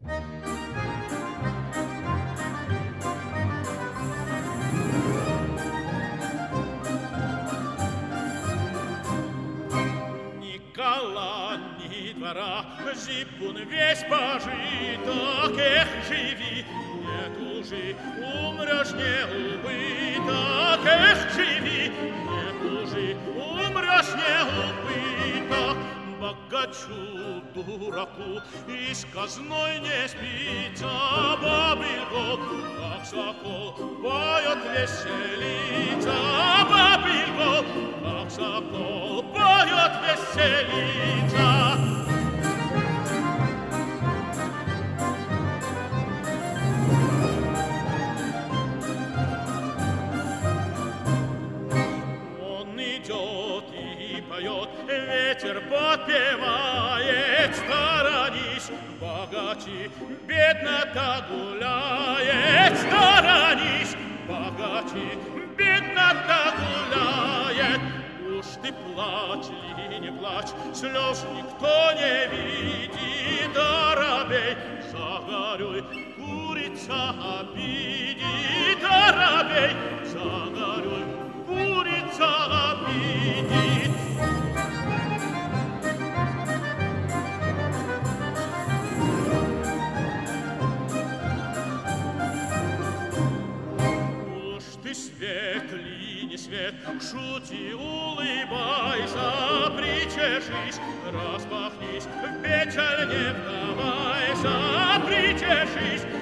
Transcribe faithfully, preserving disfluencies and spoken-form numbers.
Зипун весь пожиток, эх, живи, не тужи, умрешь не убыток, эх, живи, не тужи, умрешь не убыток. Богачу, дураку, и с казной не спится, бабилько, как сокол, поет веселится, бабилько, как сокол, поет веселится. Ветер подпевает, сторонись, богачи, беднота гуляет, сторонись, богачи, беднота гуляет. Уж ты плачь или не плачь, слез никто не видит, воробей загорюй, курица обидит, воробей загорюй, курица обидит. Свет ли не свет, шути, улыбайся, причешись, распахнись, в печаль не вдавайся, причешись,